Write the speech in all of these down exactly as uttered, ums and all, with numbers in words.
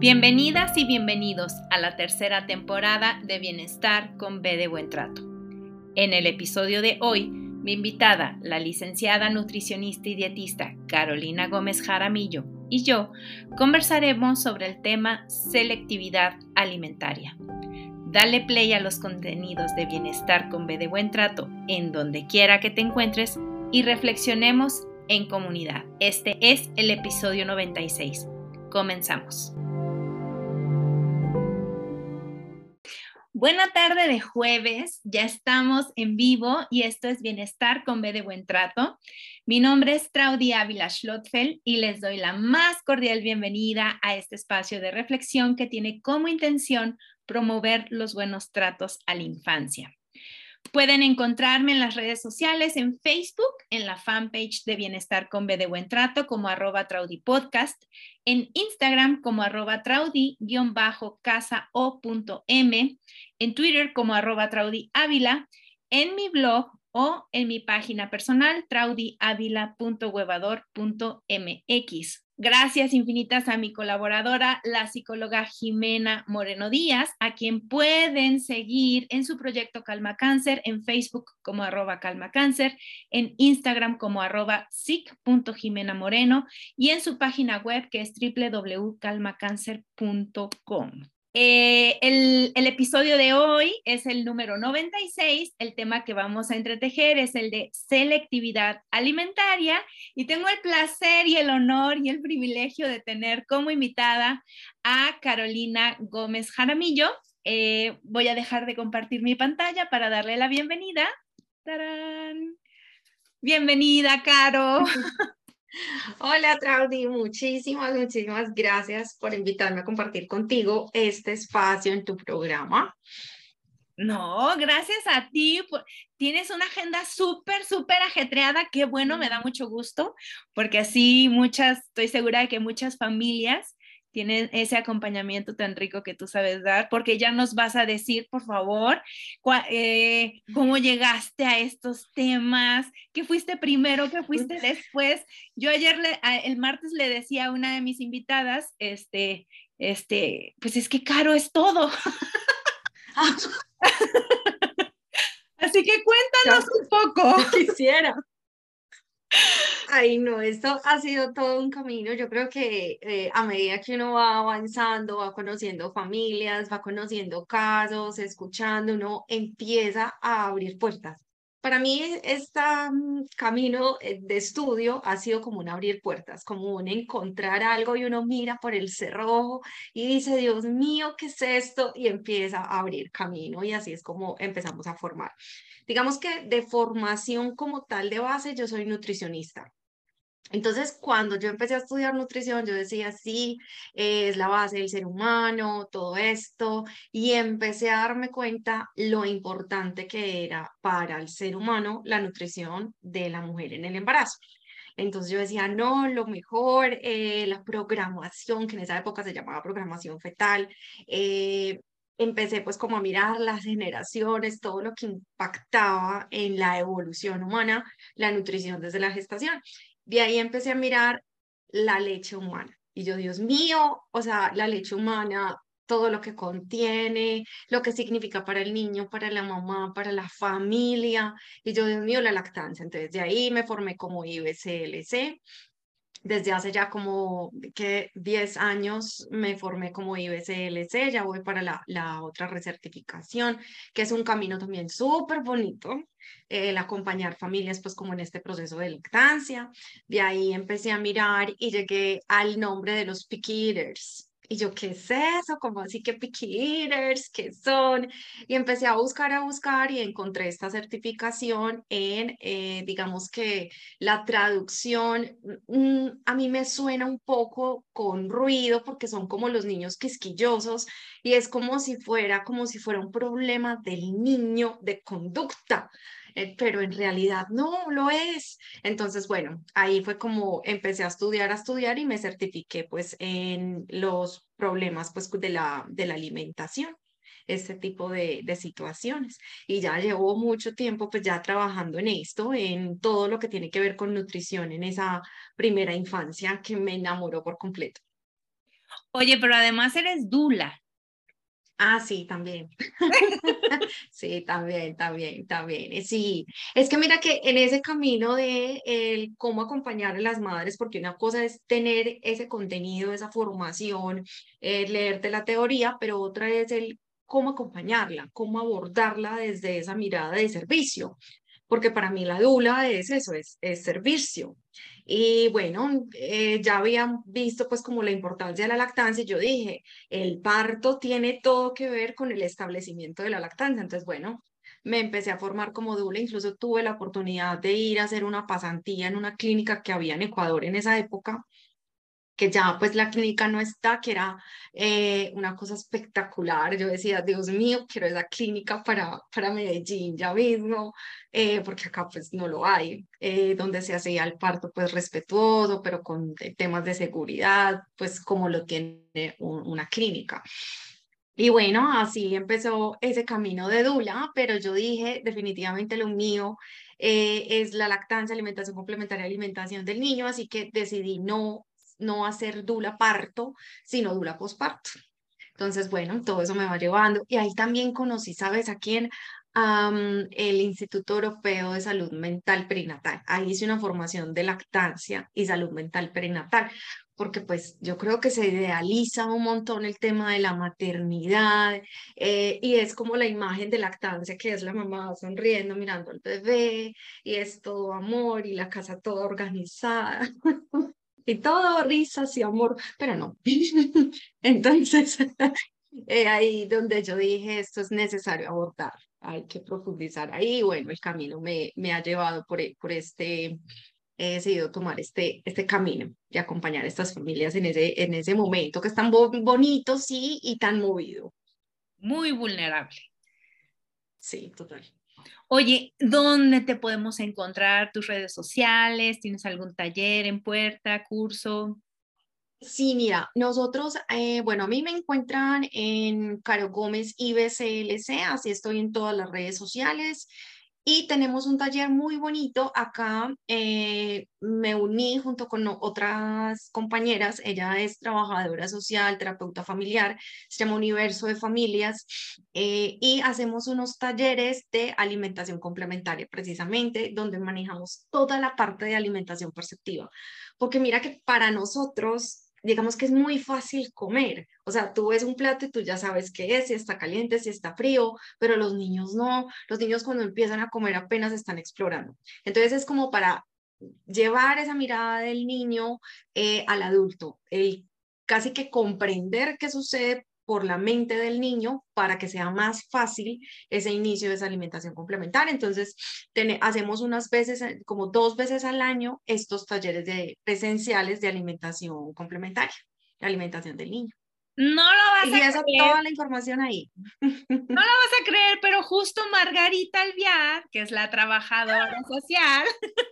Bienvenidas y bienvenidos a la tercera temporada de Bienestar con B de Buen Trato. En el episodio de hoy, mi invitada, la licenciada nutricionista y dietista Carolina Gómez Jaramillo y yo conversaremos sobre el tema selectividad alimentaria. Dale play a los contenidos de Bienestar con B de Buen Trato en donde quiera que te encuentres y reflexionemos en comunidad. Este es el episodio noventa y seis. Comenzamos. Buena tarde de jueves, ya estamos en vivo y esto es Bienestar con B de Buen Trato. Mi nombre es Traudy Ávila Schlotfeld y les doy la más cordial bienvenida a este espacio de reflexión que tiene como intención promover los buenos tratos a la infancia. Pueden encontrarme en las redes sociales, en Facebook, en la fanpage de Bienestar con B de Buen Trato como arroba Traudy Podcast, en Instagram como arroba Traudy-casa-o.m, en Twitter como arroba Traudy Ávila, en mi blog o en mi página personal traudyavila punto huevador punto m x. Gracias infinitas a mi colaboradora, la psicóloga Jimena Moreno Díaz, a quien pueden seguir en su proyecto Calma Cáncer, en Facebook como arroba Calma Cáncer, en Instagram como arroba sic punto jimena moreno y en su página web que es doble u doble u doble u punto calma cáncer punto com. Eh, el, el episodio de hoy es el número noventa y seis, el tema que vamos a entretejer es el de selectividad alimentaria y tengo el placer y el honor y el privilegio de tener como invitada a Carolina Gómez Jaramillo. Eh, voy a dejar de compartir mi pantalla para darle la bienvenida. ¡Tarán! Bienvenida, Caro. Hola, Traudy, muchísimas, muchísimas gracias por invitarme a compartir contigo este espacio en tu programa. No, gracias a ti. Tienes una agenda súper, súper ajetreada. Qué bueno, me da mucho gusto, porque así muchas, estoy segura de que muchas familias tienen ese acompañamiento tan rico que tú sabes dar, porque ya nos vas a decir, por favor, cua, eh, cómo llegaste a estos temas, qué fuiste primero, qué fuiste después. Yo ayer, le, el martes, le decía a una de mis invitadas, este, este, pues es que Caro es todo. Así que cuéntanos un poco. Yo quisiera. Ay, no, esto ha sido todo un camino. Yo creo que eh, a medida que uno va avanzando, va conociendo familias, va conociendo casos, escuchando, uno empieza a abrir puertas. Para mí, este um, camino eh, de estudio ha sido como un abrir puertas, como un encontrar algo y uno mira por el cerrojo y dice, Dios mío, ¿qué es esto? Y empieza a abrir camino y así es como empezamos a formar. Digamos que de formación como tal de base, yo soy nutricionista. Entonces, cuando yo empecé a estudiar nutrición, yo decía, sí, eh, es la base del ser humano, todo esto, y empecé a darme cuenta lo importante que era para el ser humano la nutrición de la mujer en el embarazo. Entonces yo decía, no, lo mejor, eh, la programación, que en esa época se llamaba programación fetal, eh, empecé pues como a mirar las generaciones, todo lo que impactaba en la evolución humana, la nutrición desde la gestación. De ahí empecé a mirar la leche humana. Y yo, Dios mío, o sea, la leche humana, todo lo que contiene, lo que significa para el niño, para la mamá, para la familia. Y yo, Dios mío, la lactancia. Entonces, de ahí me formé como I B C L C. Desde hace ya como que diez años me formé como I B C L C, ya voy para la, la otra recertificación, que es un camino también súper bonito, eh, el acompañar familias pues como en este proceso de lactancia. De ahí empecé a mirar y llegué al nombre de los picky eaters. Y yo, ¿qué es eso? ¿Cómo así que picky eaters? ¿Qué son? Y empecé a buscar, a buscar y encontré esta certificación en, eh, digamos que la traducción, mm, a mí me suena un poco con ruido porque son como los niños quisquillosos y es como si fuera, como si fuera un problema del niño de conducta. Eh, pero en realidad no lo es. Entonces, bueno, ahí fue como empecé a estudiar, a estudiar y me certifiqué pues en los problemas pues de la, de la alimentación, este tipo de, de situaciones. Y ya llevo mucho tiempo pues ya trabajando en esto, en todo lo que tiene que ver con nutrición en esa primera infancia que me enamoró por completo. Oye, pero además eres dula. Ah, sí, también. Sí, también, también, también. Eh, Sí, es que mira que en ese camino de el cómo acompañar a las madres, porque una cosa es tener ese contenido, esa formación, eh, leerte la teoría, pero otra es el cómo acompañarla, cómo abordarla desde esa mirada de servicio, porque para mí la dula es eso, es, es servicio. Y bueno, eh, ya habían visto pues como la importancia de la lactancia, y yo dije, el parto tiene todo que ver con el establecimiento de la lactancia. Entonces, bueno, me empecé a formar como doula, incluso tuve la oportunidad de ir a hacer una pasantía en una clínica que había en Ecuador en esa época, que ya pues la clínica no está, que era eh, una cosa espectacular. Yo decía, Dios mío, quiero esa clínica para, para Medellín ya mismo, eh, porque acá pues no lo hay, eh, donde se hacía el parto pues respetuoso, pero con eh, temas de seguridad, pues como lo tiene un- una clínica. Y bueno, así empezó ese camino de dula, pero yo dije, definitivamente lo mío eh, es la lactancia, alimentación complementaria, alimentación del niño, así que decidí no, no hacer dula parto, sino dula posparto. Entonces, bueno, todo eso me va llevando. Y ahí también conocí, ¿sabes a quién? Am, el Instituto Europeo de Salud Mental Perinatal. Ahí hice una formación de lactancia y salud mental perinatal, porque pues yo creo que se idealiza un montón el tema de la maternidad, eh, y es como la imagen de lactancia, que es la mamá sonriendo, mirando al bebé, y es todo amor y la casa toda organizada. Y todo risas y amor, pero no. Entonces, eh, ahí donde yo dije, esto es necesario abordar, hay que profundizar ahí. Bueno, el camino me, me ha llevado por, e- por este, he decidido tomar este, este camino y acompañar a estas familias en ese, en ese momento que es tan bo- bonito, sí, y tan movido. Muy vulnerable. Sí, total. Oye, ¿dónde te podemos encontrar? ¿Tus redes sociales? ¿Tienes algún taller en puerta, curso? Sí, mira, nosotros, eh, bueno, a mí me encuentran en Caro Gómez I B C L C, así estoy en todas las redes sociales. Y tenemos un taller muy bonito acá. Eh, me uní junto con o- otras compañeras. Ella es trabajadora social, terapeuta familiar, se llama Universo de Familias, eh, y hacemos unos talleres de alimentación complementaria, precisamente, donde manejamos toda la parte de alimentación perceptiva. Porque mira que para nosotros, digamos que es muy fácil comer. O sea, tú ves un plato y tú ya sabes qué es, si está caliente, si está frío, pero los niños no. Los niños cuando empiezan a comer apenas están explorando. Entonces es como para llevar esa mirada del niño eh, al adulto, el casi que comprender qué sucede por la mente del niño para que sea más fácil ese inicio de esa alimentación complementaria. Entonces, ten- hacemos unas veces, eh, como dos veces al año, estos talleres de, presenciales de alimentación complementaria, de alimentación del niño. No lo vas Y a esa creer, toda la información ahí. no lo vas a creer, pero justo Margarita Alviar, que es la trabajadora social,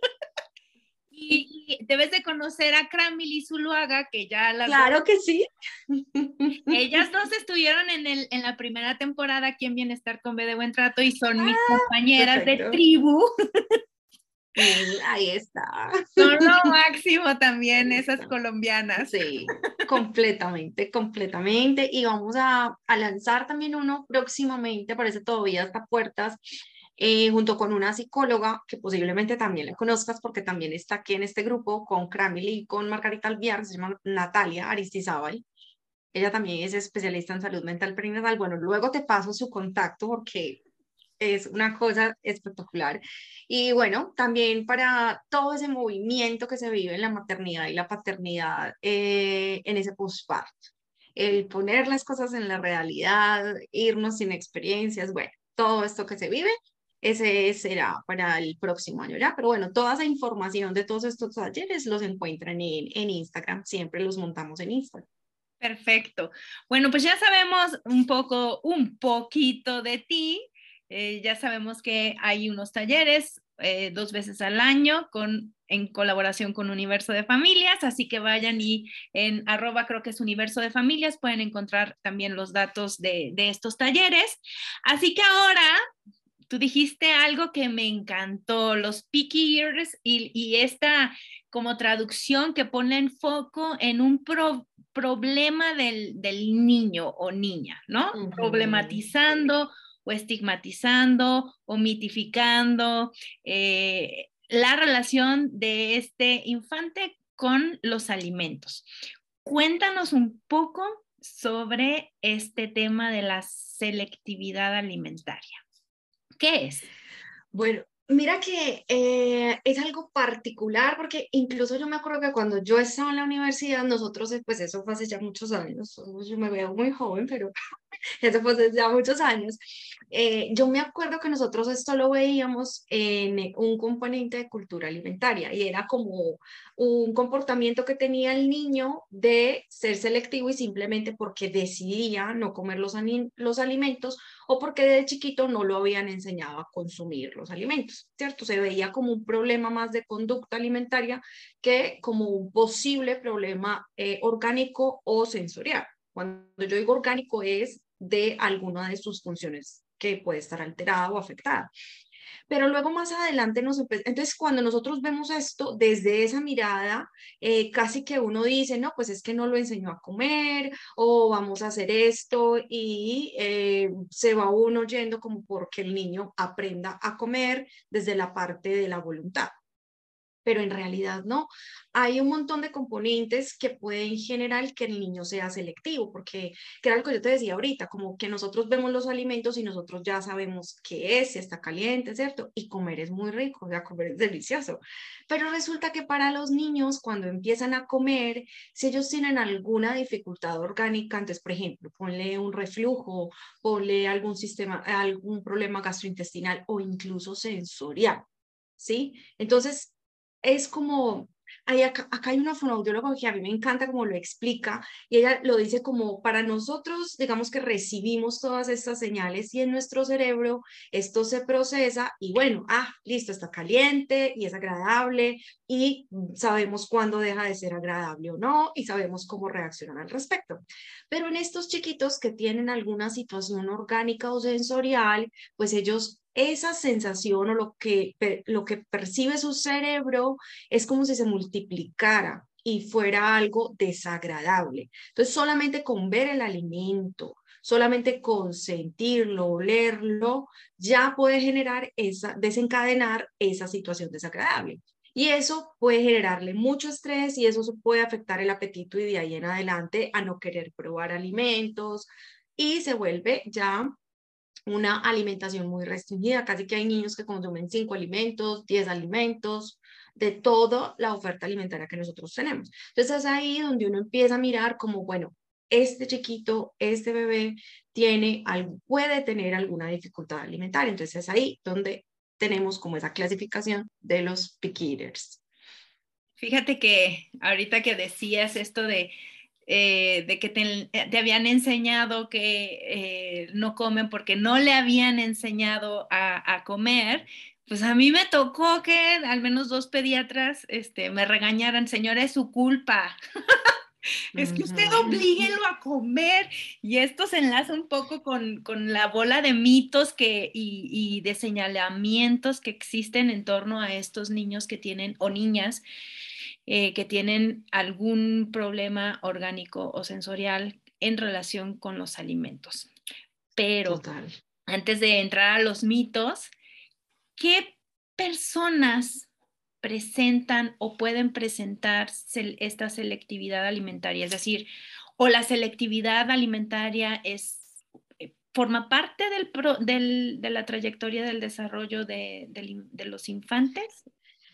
y, y debes de conocer a Cramily Zuluaga, que ya las dos, Claro que sí. ellas dos estuvieron en, el, en la primera temporada aquí en Bienestar con B de Buen Trato y son mis Ah, compañeras de perfecto. tribu. Mm, ahí está. Son lo máximo también Ahí esas está. colombianas. Sí, completamente, completamente. Y vamos a, a lanzar también uno próximamente, parece todavía hasta puertas, eh, junto con una psicóloga que posiblemente también la conozcas porque también está aquí en este grupo con Cramily y con Margarita Alviar, se llama Natalia Aristizábal. Ella también es especialista en salud mental perinatal. Bueno, luego te paso su contacto porque es una cosa espectacular. Y bueno, también para todo ese movimiento que se vive en la maternidad y la paternidad, eh, en ese posparto. El poner las cosas en la realidad, irnos sin experiencias, bueno, todo esto que se vive, ese será para el próximo año ya. Pero bueno, toda esa información de todos estos talleres los encuentran en, en Instagram, siempre los montamos en Instagram. Perfecto. Bueno, pues ya sabemos un poco, un poquito de ti. Eh, ya sabemos que hay unos talleres eh, dos veces al año con, en colaboración con Universo de Familias, así que vayan y en arroba creo que es Universo de Familias pueden encontrar también los datos de, de estos talleres. Así que ahora tú dijiste algo que me encantó, los picky ears y, y esta como traducción que pone en foco en un pro, problema del, del niño o niña, ¿no? Uh-huh. Problematizando o estigmatizando o mitificando eh, la relación de este infante con los alimentos. Cuéntanos un poco sobre este tema de la selectividad alimentaria. ¿Qué es? Bueno, mira que eh, es algo particular porque incluso yo me acuerdo que cuando yo estaba en la universidad, nosotros, pues eso fue hace ya muchos años, yo me veo muy joven, pero eso fue hace ya muchos años. Eh, yo me acuerdo que nosotros esto lo veíamos en un componente de cultura alimentaria y era como un comportamiento que tenía el niño de ser selectivo y simplemente porque decidía no comer los, los alimentos o porque de chiquito no lo habían enseñado a consumir los alimentos, ¿cierto? Se veía como un problema más de conducta alimentaria que como un posible problema eh, orgánico o sensorial. Cuando yo digo orgánico es de alguna de sus funciones que puede estar alterada o afectada. Pero luego más adelante nos empezó, entonces cuando nosotros vemos esto desde esa mirada, eh, casi que uno dice, no, pues es que no lo enseñó a comer o vamos a hacer esto y eh, se va uno yendo como porque el niño aprenda a comer desde la parte de la voluntad. Pero en realidad no. Hay un montón de componentes que pueden generar que el niño sea selectivo, porque, que era lo que yo te decía ahorita, como que nosotros vemos los alimentos y nosotros ya sabemos qué es, si está caliente, ¿cierto? Y comer es muy rico, o sea, comer es delicioso. Pero resulta que para los niños, cuando empiezan a comer, si ellos tienen alguna dificultad orgánica, entonces, por ejemplo, ponle un reflujo, ponle algún sistema, algún problema gastrointestinal o incluso sensorial, ¿sí? Entonces, es como, hay acá, acá hay una fonoaudióloga que a mí me encanta como lo explica, y ella lo dice como para nosotros, digamos que recibimos todas estas señales y en nuestro cerebro esto se procesa y bueno, ah, listo, está caliente y es agradable y sabemos cuándo deja de ser agradable o no y sabemos cómo reaccionar al respecto. Pero en estos chiquitos que tienen alguna situación orgánica o sensorial, pues ellos esa sensación o lo que, lo que percibe su cerebro es como si se multiplicara y fuera algo desagradable. Entonces, solamente con ver el alimento, solamente con sentirlo, olerlo, ya puede generar esa, desencadenar esa situación desagradable. Y eso puede generarle mucho estrés y eso puede afectar el apetito y de ahí en adelante a no querer probar alimentos y se vuelve ya una alimentación muy restringida, casi que hay niños que consumen cinco alimentos, diez alimentos, de toda la oferta alimentaria que nosotros tenemos. Entonces es ahí donde uno empieza a mirar como, bueno, este chiquito, este bebé tiene algo, puede tener alguna dificultad alimentaria. Entonces es ahí donde tenemos como esa clasificación de los picky eaters. Fíjate que ahorita que decías esto de Eh, de que te, te, habían enseñado que eh, no comen porque no le habían enseñado a, a, comer, pues a mí me tocó que al menos dos pediatras este, me regañaran, señora, es su culpa. Es que usted oblíguelo a comer. Y esto se enlaza un poco con, con la bola de mitos que, y, y de señalamientos que existen en torno a estos niños que tienen, o niñas, eh, que tienen algún problema orgánico o sensorial en relación con los alimentos. Pero Total. Antes de entrar a los mitos, ¿qué personas presentan o pueden presentar esta selectividad alimentaria? Es decir, o la selectividad alimentaria es, forma parte del, pro, del, de la trayectoria del desarrollo de, de, de los infantes.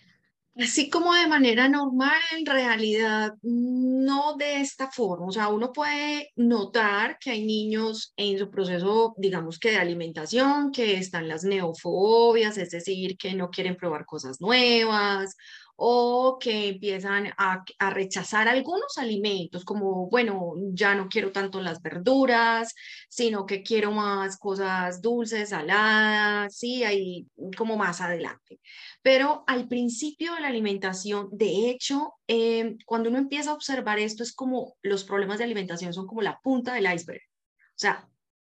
Así como de manera normal, en realidad no de esta forma. O sea, uno puede notar que hay niños en su proceso, digamos que de alimentación, que están las neofobias, es decir, que no quieren probar cosas nuevas o que empiezan a, a rechazar algunos alimentos, como, bueno, ya no quiero tanto las verduras, sino que quiero más cosas dulces, saladas, sí, ahí como más adelante. Pero al principio de la alimentación, de hecho, eh, cuando uno empieza a observar esto, es como los problemas de alimentación son como la punta del iceberg. O sea,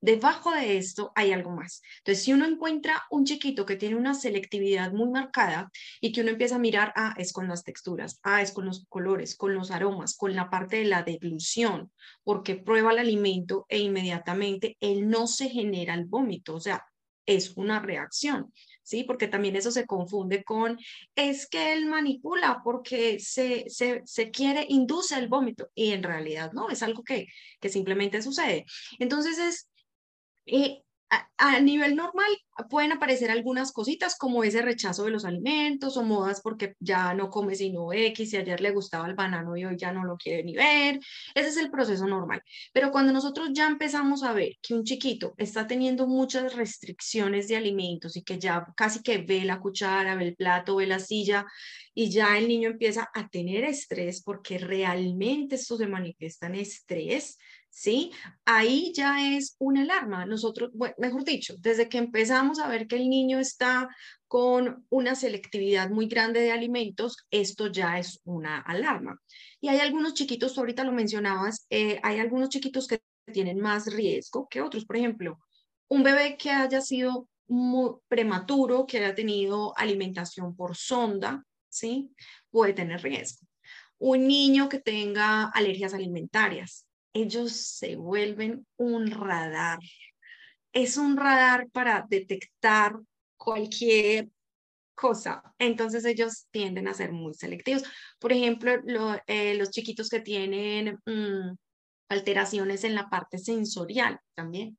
debajo de esto hay algo más. Entonces, si uno encuentra un chiquito que tiene una selectividad muy marcada y que uno empieza a mirar, ah, es con las texturas, ah, es con los colores, con los aromas, con la parte de la deglución, porque prueba el alimento e inmediatamente él no se genera el vómito, o sea, es una reacción, ¿sí? Porque también eso se confunde con, es que él manipula porque se, se, se quiere, induce el vómito, y en realidad no, es algo que, que simplemente sucede. Entonces es eh, a, a nivel normal pueden aparecer algunas cositas como ese rechazo de los alimentos o modas porque ya no come sino X y ayer le gustaba el banano y hoy ya no lo quiere ni ver. Ese es el proceso normal. Pero cuando nosotros ya empezamos a ver que un chiquito está teniendo muchas restricciones de alimentos y que ya casi que ve la cuchara, ve el plato, ve la silla y ya el niño empieza a tener estrés porque realmente esto se manifiesta en estrés, ¿sí? Ahí ya es una alarma. Nosotros, bueno, mejor dicho, desde que empezamos a ver que el niño está con una selectividad muy grande de alimentos, esto ya es una alarma. Y hay algunos chiquitos, tú ahorita lo mencionabas, eh, hay algunos chiquitos que tienen más riesgo que otros. Por ejemplo, un bebé que haya sido muy prematuro, que haya tenido alimentación por sonda, ¿sí? Puede tener riesgo. Un niño que tenga alergias alimentarias, ellos se vuelven un radar. Es un radar para detectar cualquier cosa. Entonces ellos tienden a ser muy selectivos. Por ejemplo, lo, eh, los chiquitos que tienen mm, alteraciones en la parte sensorial también.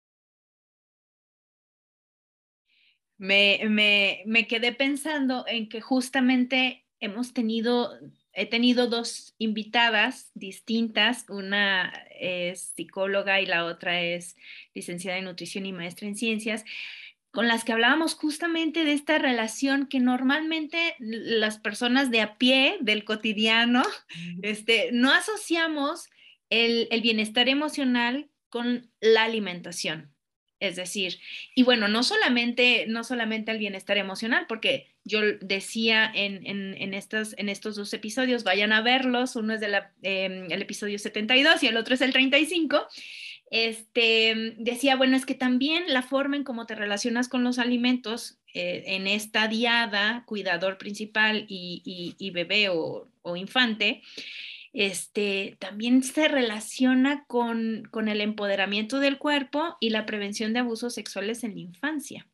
Me, me, me quedé pensando en que justamente hemos tenido, he tenido dos invitadas distintas, una es psicóloga y la otra es licenciada en nutrición y maestra en ciencias, con las que hablábamos justamente de esta relación que normalmente las personas de a pie del cotidiano, este, no asociamos el, el bienestar emocional con la alimentación. Es decir, y bueno, no solamente, no solamente el bienestar emocional, porque yo decía en, en, en, estos, en estos dos episodios, vayan a verlos, uno es del eh, el episodio setenta y dos y el otro es el treinta y cinco, este, decía, bueno, es que también la forma en cómo te relacionas con los alimentos eh, en esta diada, cuidador principal y, y, y bebé o, o infante, este, también se relaciona con, con el empoderamiento del cuerpo y la prevención de abusos sexuales en la infancia.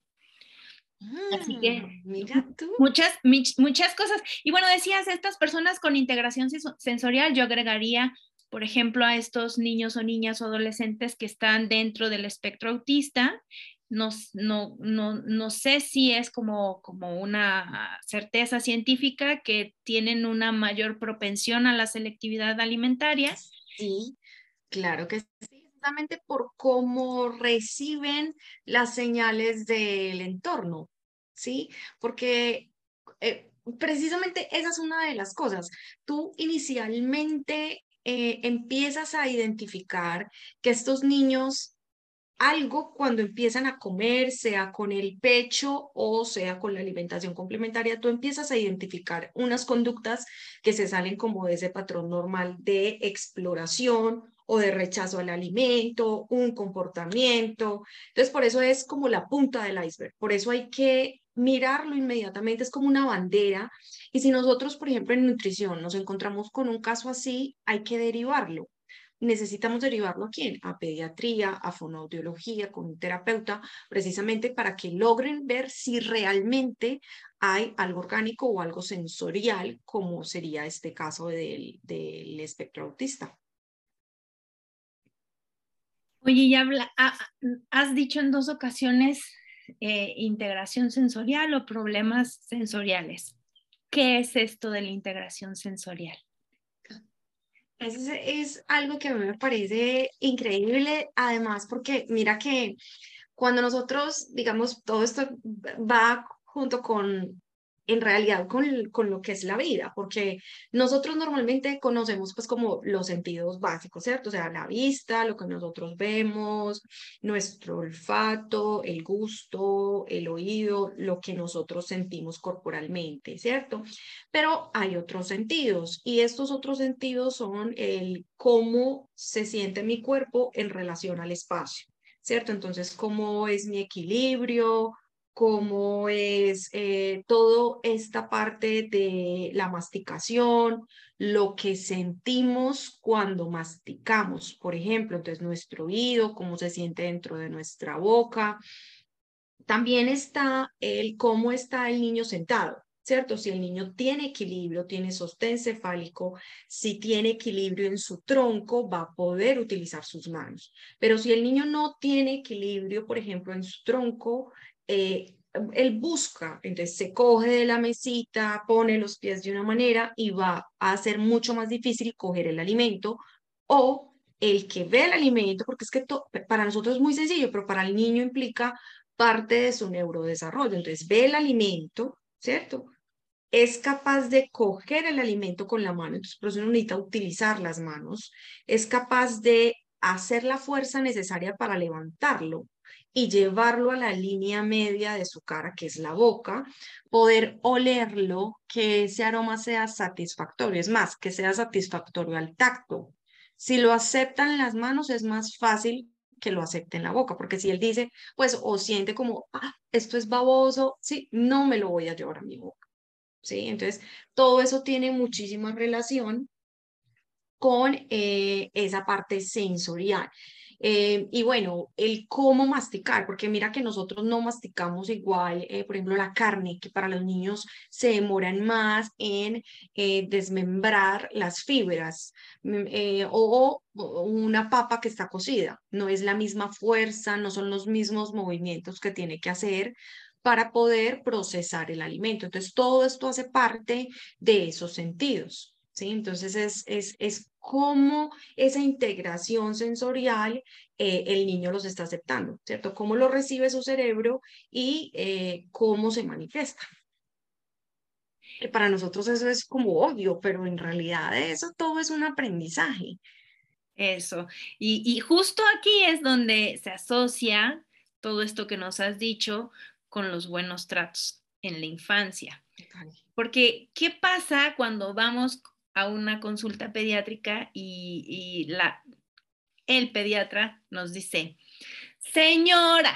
Así Ah, que mira tú. muchas, muchas cosas. Y bueno, decías, estas personas con integración sensorial, yo agregaría, por ejemplo, a estos niños o niñas o adolescentes que están dentro del espectro autista. No, no, no, no sé si es como, como una certeza científica que tienen una mayor propensión a la selectividad alimentaria. Sí, claro que sí, justamente por cómo reciben las señales del entorno, ¿sí? Porque eh, precisamente esa es una de las cosas. Tú inicialmente eh, empiezas a identificar que estos niños algo cuando empiezan a comer, sea con el pecho o sea con la alimentación complementaria, tú empiezas a identificar unas conductas que se salen como de ese patrón normal de exploración o de rechazo al alimento, un comportamiento. Entonces, por eso es como la punta del iceberg. Por eso hay que mirarlo inmediatamente, es como una bandera. Y si nosotros, por ejemplo, en nutrición nos encontramos con un caso así, hay que derivarlo. Necesitamos derivarlo a quién? A pediatría, a fonoaudiología, con un terapeuta, precisamente para que logren ver si realmente hay algo orgánico o algo sensorial, como sería este caso del, del espectro autista. Oye, ya habla, ha, has dicho en dos ocasiones eh, integración sensorial o problemas sensoriales. ¿Qué es esto de la integración sensorial? Es, es algo que a mí me parece increíble, además porque mira que cuando nosotros, digamos, todo esto va junto con, en realidad, con, con lo que es la vida, porque nosotros normalmente conocemos pues como los sentidos básicos, ¿cierto? O sea, la vista, lo que nosotros vemos, nuestro olfato, el gusto, el oído, lo que nosotros sentimos corporalmente, ¿cierto? Pero hay otros sentidos y estos otros sentidos son el cómo se siente mi cuerpo en relación al espacio. ¿cierto? Entonces, ¿cómo es mi equilibrio? ¿Cómo es eh, toda esta parte de la masticación? Lo que sentimos cuando masticamos, por ejemplo, entonces nuestro oído, cómo se siente dentro de nuestra boca. También está el cómo está el niño sentado, ¿cierto? Si el niño tiene equilibrio, tiene sostén cefálico, si tiene equilibrio en su tronco, va a poder utilizar sus manos. Pero si el niño no tiene equilibrio, por ejemplo, en su tronco, eh, él busca, entonces se coge de la mesita, pone los pies de una manera y va a ser mucho más difícil coger el alimento o el que ve el alimento, porque es que para nosotros es muy sencillo, pero para el niño implica parte de su neurodesarrollo. Entonces ve el alimento, ¿cierto? Es capaz de coger el alimento con la mano, entonces por eso uno necesita utilizar las manos, es capaz de hacer la fuerza necesaria para levantarlo y llevarlo a la línea media de su cara, que es la boca, poder olerlo, que ese aroma sea satisfactorio, es más, que sea satisfactorio al tacto. Si lo aceptan en las manos, es más fácil que lo acepte en la boca, porque si él dice, pues, o siente como, ah, esto es baboso, sí, no me lo voy a llevar a mi boca. ¿Sí? Entonces, todo eso tiene muchísima relación con eh, esa parte sensorial. Eh, y bueno, el cómo masticar, porque mira que nosotros no masticamos igual, eh, por ejemplo, la carne, que para los niños se demoran más en eh, desmembrar las fibras, mm, eh, o, o una papa que está cocida, no es la misma fuerza, no son los mismos movimientos que tiene que hacer para poder procesar el alimento. Entonces, todo esto hace parte de esos sentidos. ¿Sí? Entonces es, es, es cómo esa integración sensorial eh, el niño los está aceptando, ¿cierto? Cómo lo recibe su cerebro y eh, cómo se manifiesta. Que para nosotros eso es como obvio, pero en realidad eso todo es un aprendizaje. Eso. Y, y justo aquí es donde se asocia todo esto que nos has dicho con los buenos tratos en la infancia. Porque, ¿qué pasa cuando vamos a una consulta pediátrica y, y la, el pediatra nos dice, señora,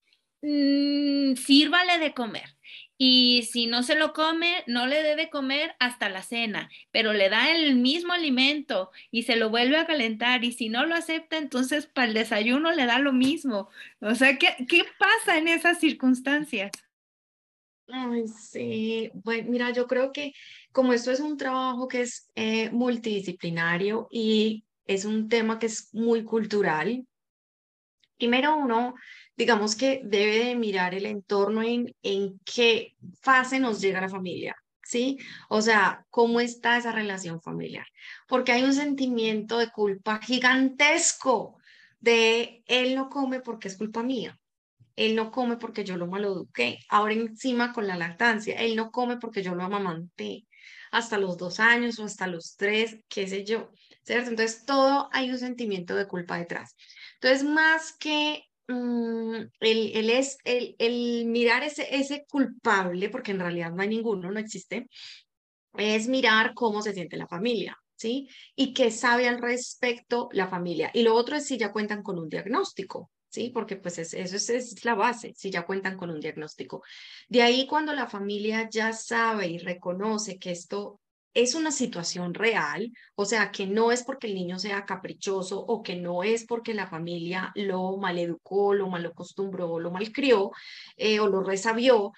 mmm, sírvale de comer? Y si no se lo come, no le debe comer hasta la cena, pero le da el mismo alimento y se lo vuelve a calentar. Y si no lo acepta, entonces para el desayuno le da lo mismo. O sea, ¿qué, qué pasa en esas circunstancias? Ay, sí. Bueno, mira, yo creo que como esto es un trabajo que es eh, multidisciplinario y es un tema que es muy cultural, primero uno, digamos que debe de mirar el entorno en, en qué fase nos llega la familia, ¿sí? O sea, cómo está esa relación familiar. Porque hay un sentimiento de culpa gigantesco de él no come porque es culpa mía. Él no come porque yo lo maleduqué. Ahora encima con la lactancia, él no come porque yo lo amamanté hasta los dos años o hasta los tres, qué sé yo, ¿cierto? Entonces todo hay un sentimiento de culpa detrás. Entonces, más que mm, el, el, es, el, el mirar ese, ese culpable, porque en realidad no hay ninguno, no existe, es mirar cómo se siente la familia, ¿sí? Y qué sabe al respecto la familia. Y lo otro es si ya cuentan con un diagnóstico, ¿sí? Porque pues es- eso es, es la base, si ya cuentan con un diagnóstico. De ahí cuando la familia ya sabe y reconoce que esto es una situación real, o sea, que no es porque el niño sea caprichoso o que no es porque la familia lo maleducó, lo malacostumbró, lo malcrió eh, o lo resabió,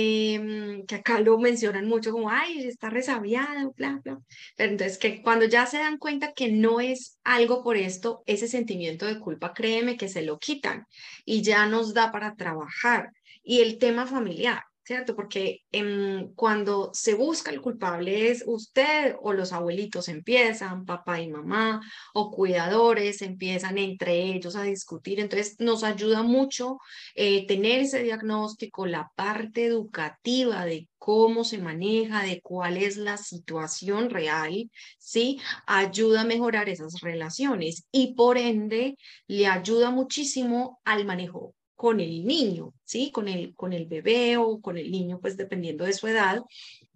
em, que acá lo mencionan mucho como, ay, está resabiado, bla, bla. Pero entonces que cuando ya se dan cuenta que no es algo por esto, ese sentimiento de culpa, créeme que se lo quitan y ya nos da para trabajar. Y el tema familiar, ¿cierto? Porque em, cuando se busca el culpable es usted o los abuelitos empiezan, papá y mamá, o cuidadores empiezan entre ellos a discutir. Entonces nos ayuda mucho eh, tener ese diagnóstico, la parte educativa de cómo se maneja, de cuál es la situación real, ¿sí? Ayuda a mejorar esas relaciones y por ende le ayuda muchísimo al manejo con el niño, ¿sí? Con el, con el bebé o con el niño, pues dependiendo de su edad,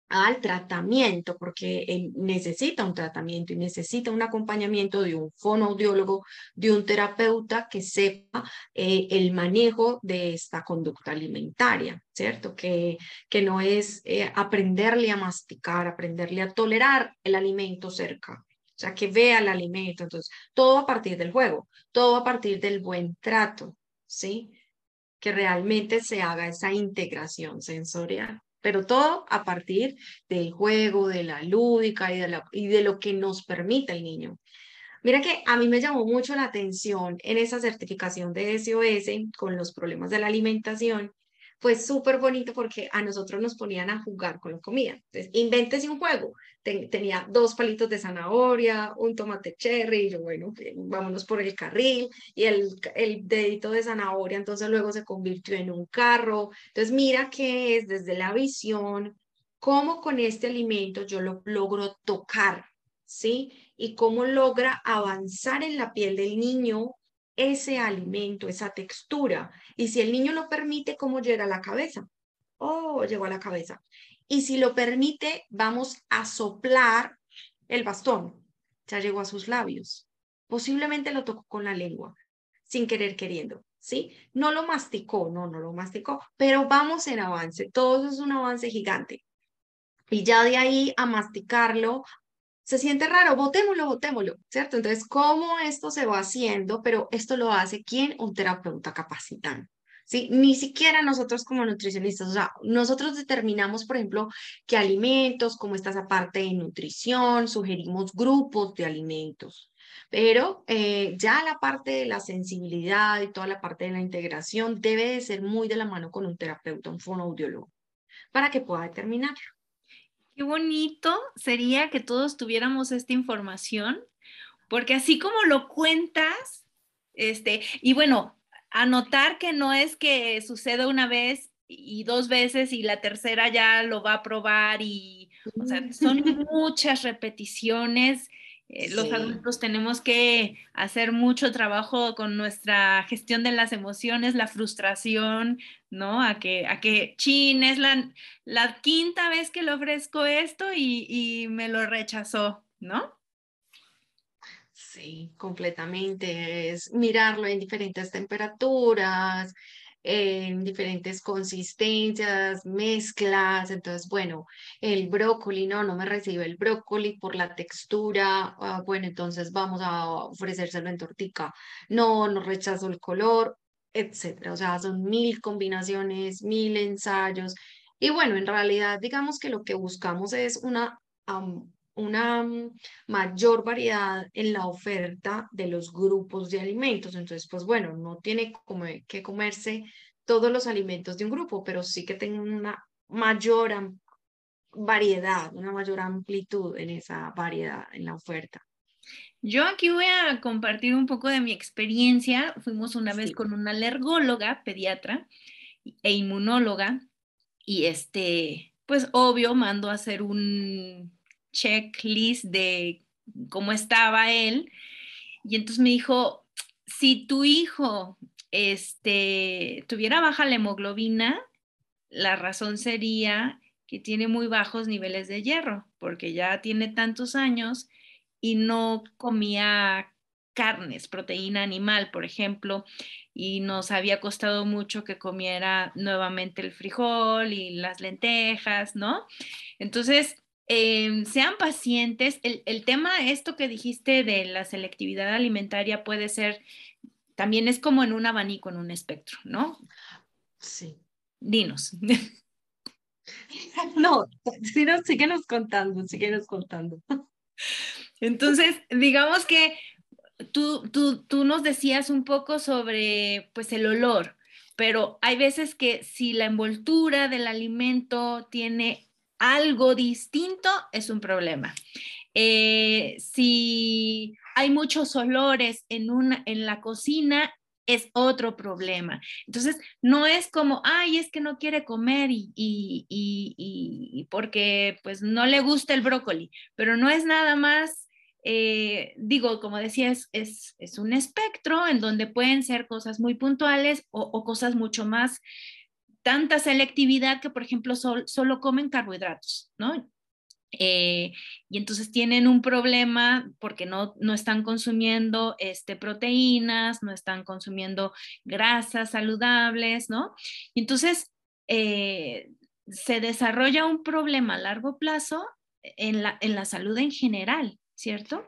al tratamiento, porque él necesita un tratamiento y necesita un acompañamiento de un fonoaudiólogo, de un terapeuta que sepa eh, el manejo de esta conducta alimentaria, ¿cierto? Que, que no es eh, aprenderle a masticar, aprenderle a tolerar el alimento cerca. O sea, que vea el alimento. Entonces, todo a partir del juego, todo a partir del buen trato, ¿sí? Que realmente se haga esa integración sensorial, pero todo a partir del juego, de la lúdica y de, la, y de lo que nos permite el niño. Mira que a mí me llamó mucho la atención en esa certificación de S O S con los problemas de la alimentación. Fue súper bonito porque a nosotros nos ponían a jugar con la comida. Entonces, invéntese un juego. Ten- tenía dos palitos de zanahoria, un tomate cherry, y yo, bueno, pues, vámonos por el carril, y el, el dedito de zanahoria, entonces luego se convirtió en un carro. Entonces, mira que es desde la visión, cómo con este alimento yo lo logro tocar, ¿sí? Y cómo logra avanzar en la piel del niño ese alimento, esa textura. Y si el niño lo permite, ¿cómo llega a la cabeza? Oh, llegó a la cabeza. Y si lo permite, vamos a soplar el bastón. Ya llegó a sus labios. Posiblemente lo tocó con la lengua, sin querer queriendo, ¿sí? No lo masticó, no, no lo masticó, pero vamos en avance. Todo eso es un avance gigante. Y ya de ahí a masticarlo, se siente raro, botémoslo, botémoslo, ¿cierto? Entonces, ¿cómo esto se va haciendo? Pero esto lo hace ¿quién? Un terapeuta capacitado. ¿Sí? Ni siquiera nosotros como nutricionistas, o sea, nosotros determinamos, por ejemplo, qué alimentos, cómo está esa parte de nutrición, sugerimos grupos de alimentos, pero eh, ya la parte de la sensibilidad y toda la parte de la integración debe de ser muy de la mano con un terapeuta, un fonoaudiólogo, para que pueda determinar. Qué bonito sería que todos tuviéramos esta información, porque así como lo cuentas, este, y bueno, anotar que no es que suceda una vez y dos veces y la tercera ya lo va a probar y, o sea, son muchas repeticiones. Eh, los Sí. adultos tenemos que hacer mucho trabajo con nuestra gestión de las emociones, la frustración, ¿no? A que, a que, chin, es la, la quinta vez que le ofrezco esto y, y me lo rechazó, ¿no? Sí, completamente. Es mirarlo en diferentes temperaturas, en diferentes consistencias, mezclas. Entonces, bueno, el brócoli, no, no me recibe el brócoli por la textura. Ah, bueno, entonces vamos a ofrecérselo en tortica. No, no rechazo el color, etcétera. O sea, son mil combinaciones, mil ensayos. Y bueno, en realidad, digamos que lo que buscamos es una, am, una mm, mayor variedad en la oferta de los grupos de alimentos. Entonces, pues bueno, no tiene como que comerse todos los alimentos de un grupo, pero sí que tenga una mayor am- variedad, una mayor amplitud en esa variedad en la oferta. Yo aquí voy a compartir un poco de mi experiencia. Fuimos una vez Sí. con una alergóloga, pediatra e inmunóloga y este, pues obvio, mandó a hacer un checklist de cómo estaba él y entonces me dijo, si tu hijo este, tuviera baja la hemoglobina, la razón sería que tiene muy bajos niveles de hierro, porque ya tiene tantos años y no comía carnes, proteína animal, por ejemplo, y nos había costado mucho que comiera nuevamente el frijol y las lentejas, ¿no? Entonces, eh, sean pacientes. El, el tema, esto que dijiste de la selectividad alimentaria puede ser, también es como en un abanico, en un espectro, ¿no? Sí. Dinos. No, sí, no, síguenos contando, síguenos contando. Entonces, digamos que tú, tú, tú nos decías un poco sobre pues el olor, pero hay veces que si la envoltura del alimento tiene algo distinto, es un problema. Eh, si hay muchos olores en, una, en la cocina, es otro problema. Entonces, no es como, ay, es que no quiere comer y, y, y, y porque pues no le gusta el brócoli, pero no es nada más eh, digo, como decía, es, es, es, un espectro en donde pueden ser cosas muy puntuales o, o cosas mucho más tanta selectividad que, por ejemplo, sol, solo comen carbohidratos, ¿no? Eh, y entonces tienen un problema porque no, no están consumiendo este, proteínas, no están consumiendo grasas saludables, ¿no? Y entonces eh, se desarrolla un problema a largo plazo en la, en la salud en general, ¿cierto?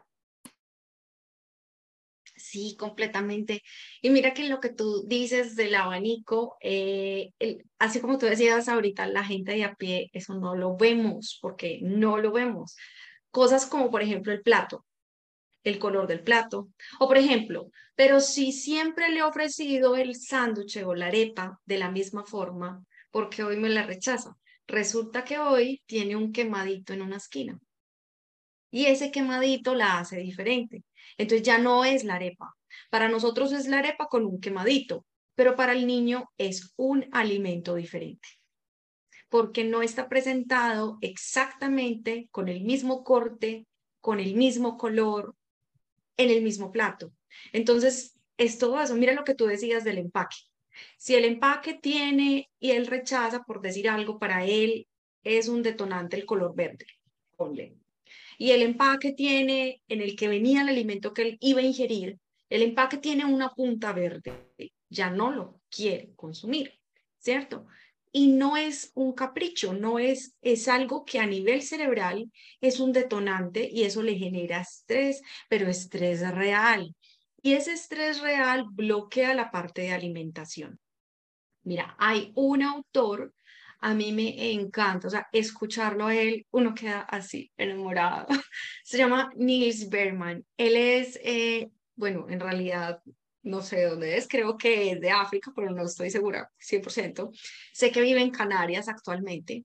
Sí, completamente. Y mira que lo que tú dices del abanico, eh, el- así como tú decías ahorita, la gente de a pie, eso no lo vemos, porque no lo vemos. Cosas como, por ejemplo, el plato, el color del plato. O, por ejemplo, pero si siempre le he ofrecido el sándwich o la arepa de la misma forma, porque hoy me la rechaza. Resulta que hoy tiene un quemadito en una esquina y ese quemadito la hace diferente. Entonces ya no es la arepa. Para nosotros es la arepa con un quemadito, pero para el niño es un alimento diferente, porque no está presentado exactamente con el mismo corte, con el mismo color, en el mismo plato. Entonces, es todo eso. Mira lo que tú decías del empaque. Si el empaque tiene y él rechaza, por decir algo, para él es un detonante el color verde, ponle, y el empaque tiene, en el que venía el alimento que él iba a ingerir, el empaque tiene una punta verde, ya no lo quiere consumir, ¿cierto? Y no es un capricho, no es, es algo que a nivel cerebral es un detonante y eso le genera estrés, pero estrés real. Y ese estrés real bloquea la parte de alimentación. Mira, hay un autor, a mí me encanta, o sea, escucharlo a él, uno queda así, enamorado. Se llama Niels Bergman. Él es, eh, bueno, en realidad no sé de dónde es, creo que es de África, pero no estoy segura, cien por ciento. Sé que vive en Canarias actualmente.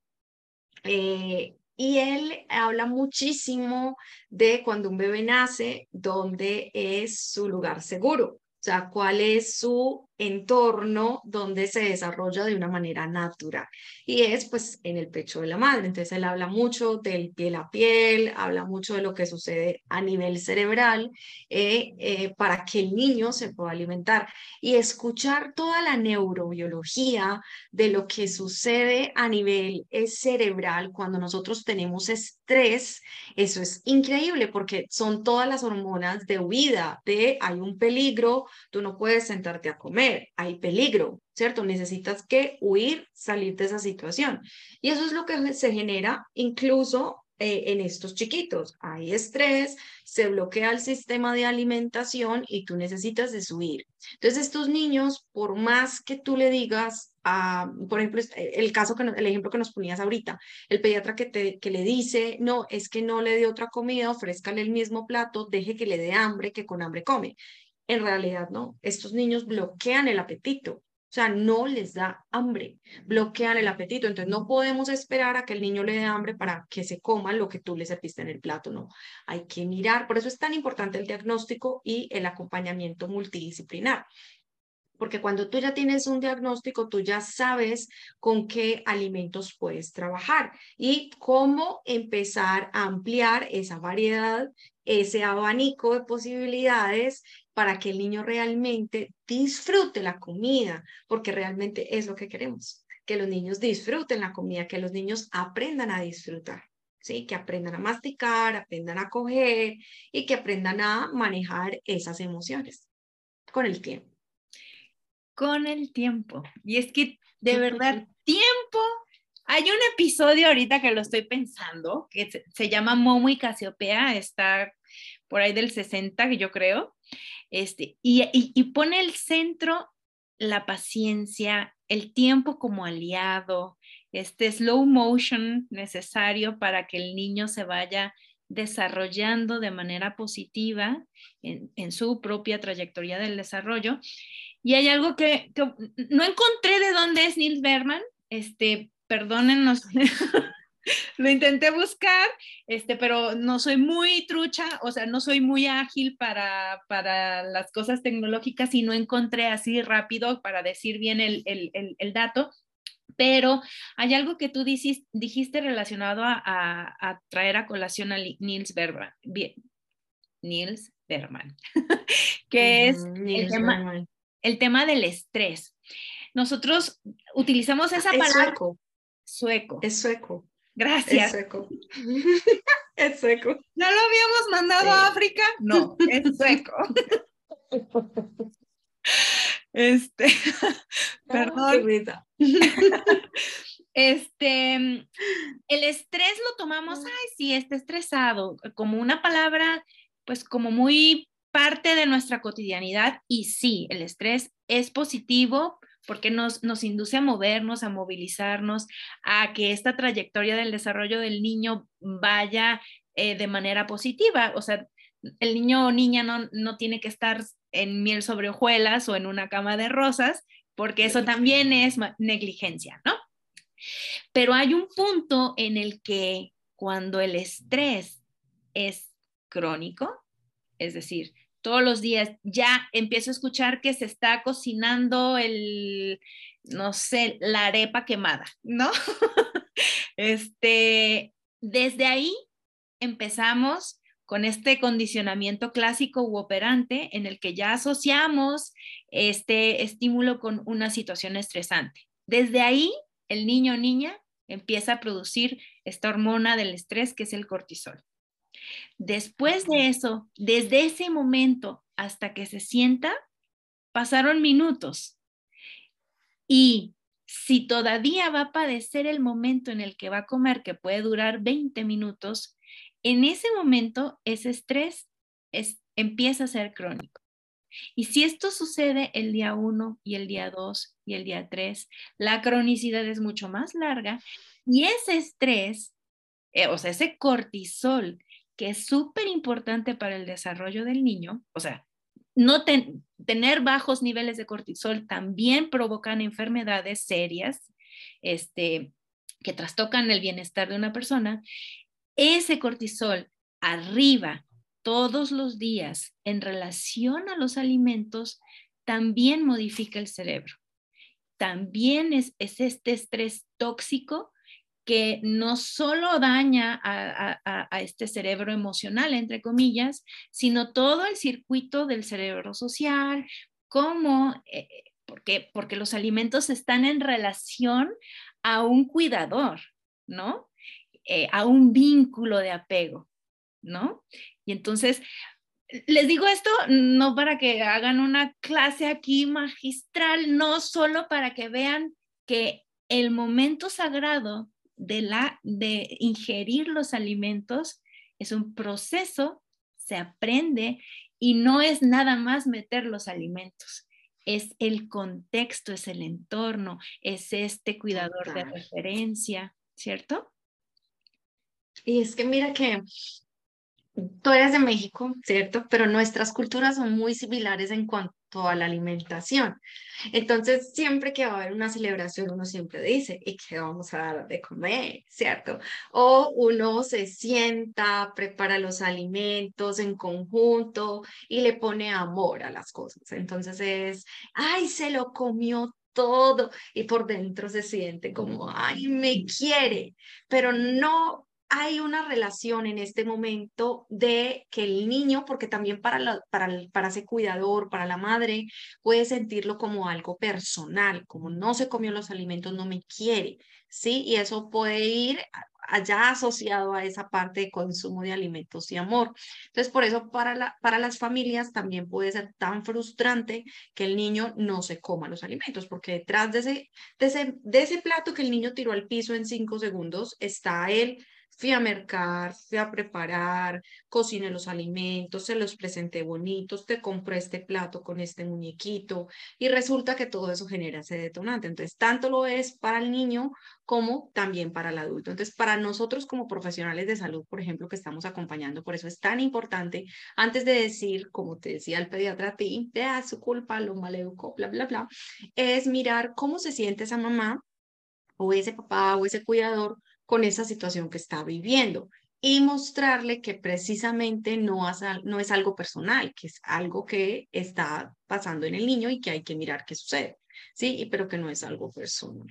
Eh, y él habla muchísimo de cuando un bebé nace, dónde es su lugar seguro, o sea, cuál es su entorno donde se desarrolla de una manera natural. Y es pues en el pecho de la madre. Entonces él habla mucho del piel a piel, habla mucho de lo que sucede a nivel cerebral eh, eh, para que el niño se pueda alimentar y escuchar toda la neurobiología de lo que sucede a nivel eh, cerebral cuando nosotros tenemos estrés. Eso es increíble porque son todas las hormonas de huida, de hay un peligro, tú no puedes sentarte a comer, hay peligro, ¿cierto? Necesitas que huir, salir de esa situación. Y eso es lo que se genera incluso eh, en estos chiquitos. Hay estrés, se bloquea el sistema de alimentación y tú necesitas de huir. Entonces, estos niños, por más que tú le digas, a, por ejemplo, el caso que el ejemplo que nos ponías ahorita, el pediatra que, te, que le dice, no, es que no le dé otra comida, ofrézcale el mismo plato, deje que le dé hambre, que con hambre come. En realidad, no, estos niños bloquean el apetito. O sea, no les da hambre, bloquean el apetito. Entonces, no podemos esperar a que el niño le dé hambre para que se coma lo que tú le serviste en el plato, no. Hay que mirar, por eso es tan importante el diagnóstico y el acompañamiento multidisciplinar. Porque cuando tú ya tienes un diagnóstico, tú ya sabes con qué alimentos puedes trabajar y cómo empezar a ampliar esa variedad, ese abanico de posibilidades para que el niño realmente disfrute la comida, porque realmente es lo que queremos, que los niños disfruten la comida, que los niños aprendan a disfrutar. ¿Sí? Que aprendan a masticar, aprendan a coger y que aprendan a manejar esas emociones con el tiempo. Con el tiempo. Y es que, de verdad, tiempo. Hay un episodio ahorita que lo estoy pensando, que se, se llama Momo y Casiopea, está por ahí del sesenta, yo creo, este, y, y, y pone el centro la paciencia, el tiempo como aliado, este slow motion necesario para que el niño se vaya desarrollando de manera positiva en, en su propia trayectoria del desarrollo. Y hay algo que, que no encontré de dónde es Niels Bergman, este, perdónennos, lo intenté buscar, este, pero no soy muy trucha, o sea, no soy muy ágil para, para las cosas tecnológicas y no encontré así rápido para decir bien el, el, el, el dato. Pero hay algo que tú dijiste, dijiste relacionado a, a, a traer a colación a Niels Bergman, bien, Niels Bergman, que es Uh-huh, el Niels tema, Bergman. el tema del estrés. nosotros utilizamos esa Es palabra. sueco. Sueco. Es sueco. Gracias. Es sueco. Es sueco. ¿No lo habíamos mandado Sí. a África? No, es sueco. Este, Ah, qué perdón. risa. Este, el estrés lo tomamos, ay, sí, está estresado, como una palabra, pues como muy parte de nuestra cotidianidad. Y sí, el estrés es positivo porque nos, nos induce a movernos, a movilizarnos, a que esta trayectoria del desarrollo del niño vaya eh, de manera positiva. O sea, el niño o niña no, no tiene que estar en miel sobre hojuelas o en una cama de rosas, porque eso también es negligencia, ¿no? Pero hay un punto en el que cuando el estrés es crónico, es decir, todos los días ya empiezo a escuchar que se está cocinando el, no sé, la arepa quemada, ¿no? Este, desde ahí empezamos con este condicionamiento clásico u operante en el que ya asociamos este estímulo con una situación estresante. Desde ahí, el niño o niña empieza a producir esta hormona del estrés que es el cortisol. Después de eso, desde ese momento hasta que se sienta, pasaron minutos. Y si todavía va a padecer el momento en el que va a comer, que puede durar veinte minutos, en ese momento ese estrés es, empieza a ser crónico. Y si esto sucede el día uno y el día dos y el día tres, la cronicidad es mucho más larga y ese estrés, eh, o sea, ese cortisol, que es súper importante para el desarrollo del niño, o sea, no ten, tener bajos niveles de cortisol también provocan enfermedades serias, este, que trastocan el bienestar de una persona. Ese cortisol arriba todos los días en relación a los alimentos también modifica el cerebro. También es, es este estrés tóxico que no solo daña a, a, a, este cerebro emocional, entre comillas, sino todo el circuito del cerebro social, como, eh, porque, porque los alimentos están en relación a un cuidador, ¿no? Eh, a un vínculo de apego, ¿no? Y entonces, les digo esto no para que hagan una clase aquí magistral, no solo para que vean que el momento sagrado de, la, de ingerir los alimentos es un proceso, se aprende y no es nada más meter los alimentos, es el contexto, es el entorno, es este cuidador de referencia, ¿cierto? Y es que mira que tú eres de México, ¿cierto? Pero nuestras culturas son muy similares en cuanto a la alimentación. Entonces, siempre que va a haber una celebración, uno siempre dice, ¿y qué vamos a dar de comer? ¿Cierto? O uno se sienta, prepara los alimentos en conjunto y le pone amor a las cosas. Entonces es, ay, se lo comió todo y por dentro se siente como, ay, me quiere, pero no hay una relación en este momento de que el niño, porque también para, la, para, el, para ese cuidador, para la madre, puede sentirlo como algo personal, como no se comió los alimentos, no me quiere, ¿sí? Y eso puede ir allá asociado a esa parte de consumo de alimentos y amor. Entonces, por eso para, la, para las familias también puede ser tan frustrante que el niño no se coma los alimentos, porque detrás de ese, de ese, de ese plato que el niño tiró al piso en cinco segundos está él. Fui a mercar, fui a preparar, cociné los alimentos, se los presenté bonitos, te compré este plato con este muñequito y resulta que todo eso genera ese detonante. Entonces, tanto lo es para el niño como también para el adulto. Entonces, para nosotros como profesionales de salud, por ejemplo, que estamos acompañando, por eso es tan importante, antes de decir, como te decía el pediatra a ti, de ah, su culpa, lo maleducó, bla, bla, bla, es mirar cómo se siente esa mamá o ese papá o ese cuidador con esa situación que está viviendo y mostrarle que precisamente no es, no es algo personal, que es algo que está pasando en el niño y que hay que mirar qué sucede, ¿sí? Pero que no es algo personal.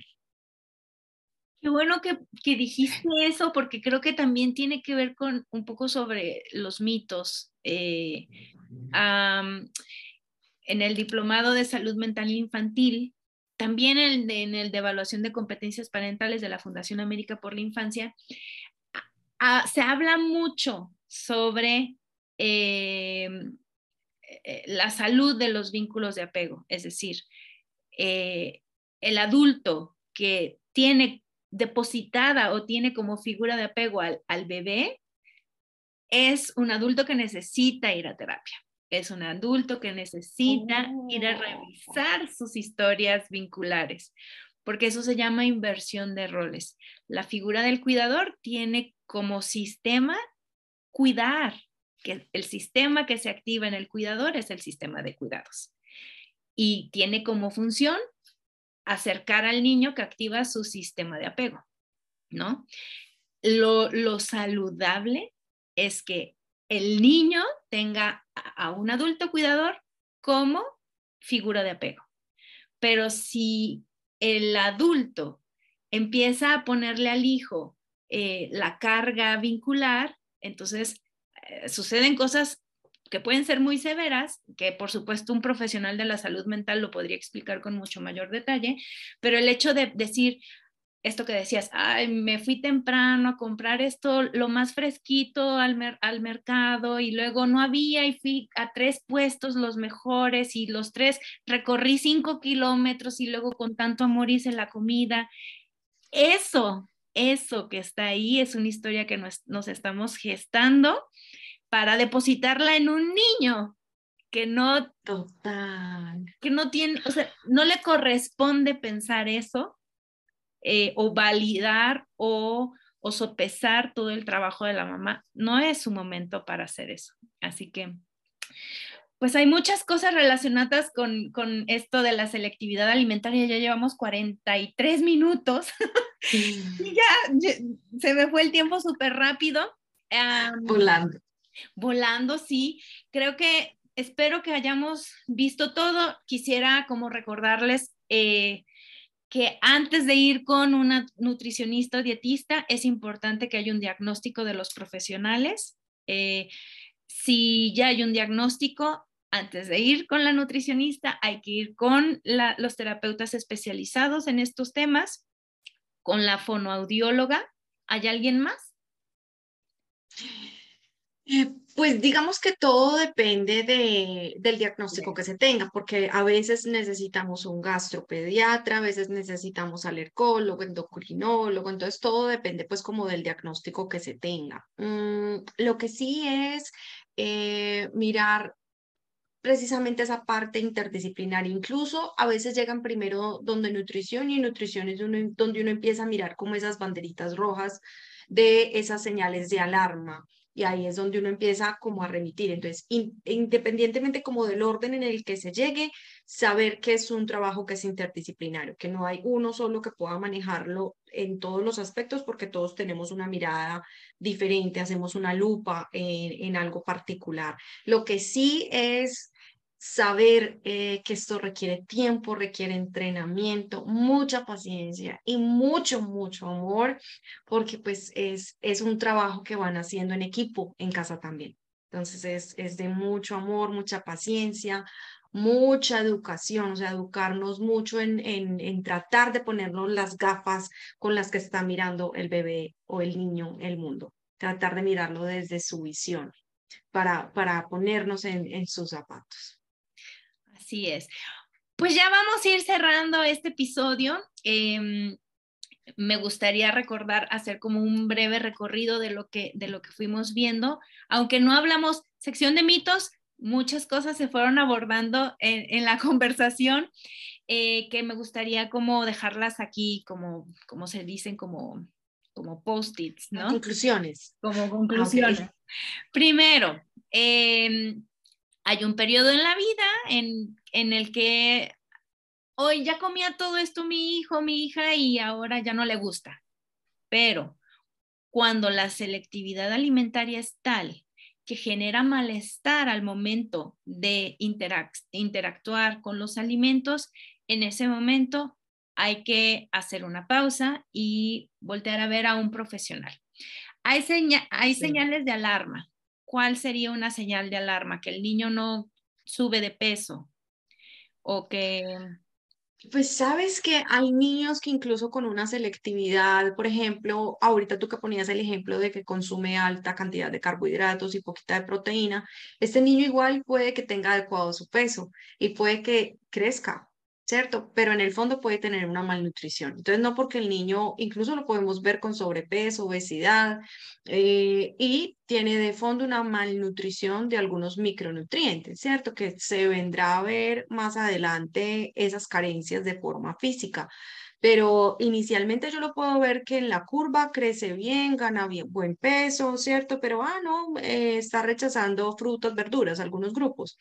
Qué bueno que, que dijiste eso, porque creo que también tiene que ver con un poco sobre los mitos. Eh, um, en el diplomado de salud mental infantil también en, en el de evaluación de competencias parentales de la Fundación América por la Infancia, a, a, se habla mucho sobre eh, la salud de los vínculos de apego, es decir, eh, el adulto que tiene depositada o tiene como figura de apego al, al bebé es un adulto que necesita ir a terapia. Es un adulto que necesita oh. ir a revisar sus historias vinculares, porque eso se llama inversión de roles. La figura del cuidador tiene como sistema cuidar, que el sistema que se activa en el cuidador es el sistema de cuidados. Y tiene como función acercar al niño que activa su sistema de apego, ¿no? Lo, lo saludable es que el niño tenga a un adulto cuidador como figura de apego. Pero si el adulto empieza a ponerle al hijo eh, la carga vincular, entonces eh, suceden cosas que pueden ser muy severas, que por supuesto un profesional de la salud mental lo podría explicar con mucho mayor detalle, pero el hecho de decir, esto que decías, ay, me fui temprano a comprar esto, lo más fresquito al, mer al mercado y luego no había y fui a tres puestos los mejores y los tres recorrí cinco kilómetros y luego con tanto amor hice la comida. Eso, eso que está ahí es una historia que nos, nos estamos gestando para depositarla en un niño que no, Total. que no tiene, o sea, no le corresponde pensar eso. Eh, o validar o, o sopesar todo el trabajo de la mamá. No es su momento para hacer eso. Así que, pues hay muchas cosas relacionadas con, con esto de la selectividad alimentaria. Ya llevamos cuarenta y tres minutos. Sí. Y ya, ya se me fue el tiempo súper rápido. Um, volando. Volando, sí. Creo que espero que hayamos visto todo. Quisiera como recordarles eh, que antes de ir con una nutricionista o dietista es importante que haya un diagnóstico de los profesionales. Eh, si ya hay un diagnóstico, antes de ir con la nutricionista hay que ir con la, los terapeutas especializados en estos temas, con la fonoaudióloga. ¿Hay alguien más? Eh, pues digamos que todo depende de, del diagnóstico que se tenga, porque a veces necesitamos un gastropediatra, a veces necesitamos alergólogo, endocrinólogo, entonces todo depende pues como del diagnóstico que se tenga. Mm, lo que sí es eh, mirar precisamente esa parte interdisciplinaria. Incluso a veces llegan primero donde nutrición y nutrición es uno, donde uno empieza a mirar como esas banderitas rojas de esas señales de alarma. Y ahí es donde uno empieza como a remitir. Entonces, in, independientemente como del orden en el que se llegue, saber que es un trabajo que es interdisciplinario, que no hay uno solo que pueda manejarlo en todos los aspectos, porque todos tenemos una mirada diferente, hacemos una lupa en, en algo particular. Lo que sí es saber eh, que esto requiere tiempo, requiere entrenamiento, mucha paciencia y mucho, mucho amor, porque pues es, es un trabajo que van haciendo en equipo en casa también. Entonces es, es de mucho amor, mucha paciencia, mucha educación, o sea, educarnos mucho en, en, en tratar de ponernos las gafas con las que está mirando el bebé o el niño el mundo, tratar de mirarlo desde su visión para, para ponernos en, en sus zapatos. Así es. Pues ya vamos a ir cerrando este episodio. Eh, me gustaría recordar, hacer como un breve recorrido de lo que, de lo que fuimos viendo. Aunque no hablamos sección de mitos, muchas cosas se fueron abordando en, en la conversación eh, que me gustaría como dejarlas aquí, como, como se dicen, como, como post-its, ¿no? Conclusiones. Como conclusiones. Okay. Primero, eh, hay un periodo en la vida en, en el que hoy ya comía todo esto mi hijo, mi hija y ahora ya no le gusta. Pero cuando la selectividad alimentaria es tal que genera malestar al momento de interac interactuar con los alimentos, en ese momento hay que hacer una pausa y voltear a ver a un profesional. Hay, seña hay sí. señales de alarma. ¿Cuál sería una señal de alarma? Que el niño no sube de peso o que Pues sabes que hay niños que incluso con una selectividad, por ejemplo, ahorita tú que ponías el ejemplo de que consume alta cantidad de carbohidratos y poquita de proteína, este niño igual puede que tenga adecuado su peso y puede que crezca, ¿cierto? Pero en el fondo puede tener una malnutrición. Entonces, no porque el niño, incluso lo podemos ver con sobrepeso, obesidad, eh, y tiene de fondo una malnutrición de algunos micronutrientes, ¿cierto? Que se vendrá a ver más adelante esas carencias de forma física. Pero inicialmente yo lo puedo ver que en la curva crece bien, gana bien, buen peso, ¿cierto? Pero, ah, no, eh, está rechazando frutas, verduras, algunos grupos,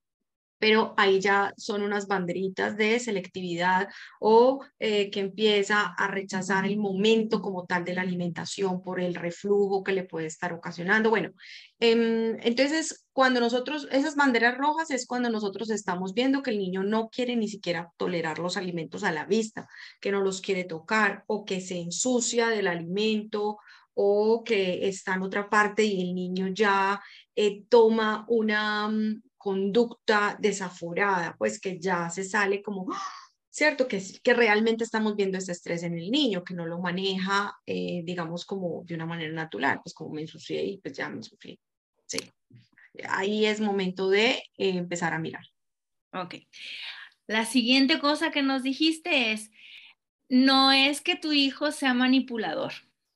pero ahí ya son unas banderitas de selectividad o eh, que empieza a rechazar el momento como tal de la alimentación por el reflujo que le puede estar ocasionando. Bueno, em, entonces cuando nosotros, esas banderas rojas es cuando nosotros estamos viendo que el niño no quiere ni siquiera tolerar los alimentos a la vista, que no los quiere tocar o que se ensucia del alimento o que está en otra parte y el niño ya eh, toma una mm, conducta desaforada, pues que ya se sale como, ¡ah! ¿Cierto? Que, que realmente estamos viendo ese estrés en el niño, que no lo maneja, eh, digamos, como de una manera natural, pues como me ensucié y pues ya me ensucié. Sí, ahí es momento de eh, empezar a mirar. Ok. La siguiente cosa que nos dijiste es, no es que tu hijo sea manipulador.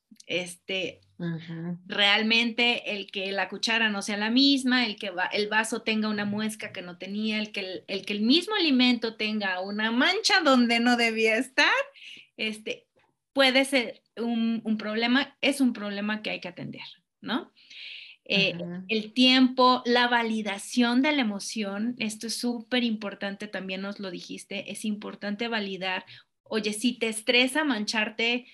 Este, Ujú. realmente el que la cuchara no sea la misma, el que va, el vaso tenga una muesca que no tenía, el que el, el que el mismo alimento tenga una mancha donde no debía estar, este, puede ser un, un problema, es un problema que hay que atender, ¿no? Eh, Ujú. el tiempo, la validación de la emoción, esto es súper importante, también nos lo dijiste, es importante validar, oye, si te estresa mancharte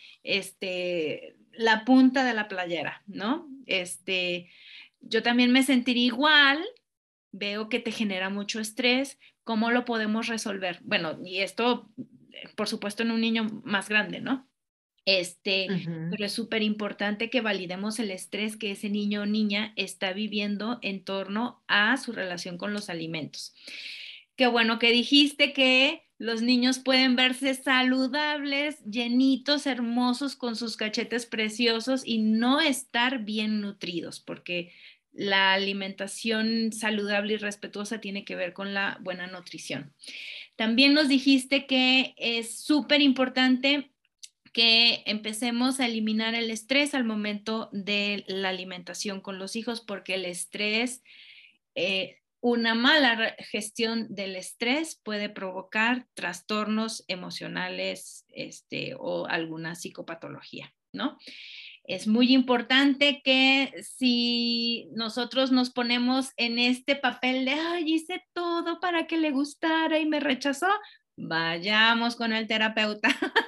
este, la punta de la playera, ¿no? Este, yo también me sentiría igual, veo que te genera mucho estrés, ¿cómo lo podemos resolver? Bueno, y esto, por supuesto, en un niño más grande, ¿no? Este, Ujú. pero es súper importante que validemos el estrés que ese niño o niña está viviendo en torno a su relación con los alimentos. Qué bueno que dijiste que los niños pueden verse saludables, llenitos, hermosos, con sus cachetes preciosos y no estar bien nutridos, porque la alimentación saludable y respetuosa tiene que ver con la buena nutrición. También nos dijiste que es súper importante que empecemos a eliminar el estrés al momento de la alimentación con los hijos, porque el estrés, eh, una mala gestión del estrés puede provocar trastornos emocionales este, o alguna psicopatología, ¿no? Es muy importante que si nosotros nos ponemos en este papel de, ay, hice todo para que le gustara y me rechazó, vayamos con el terapeuta.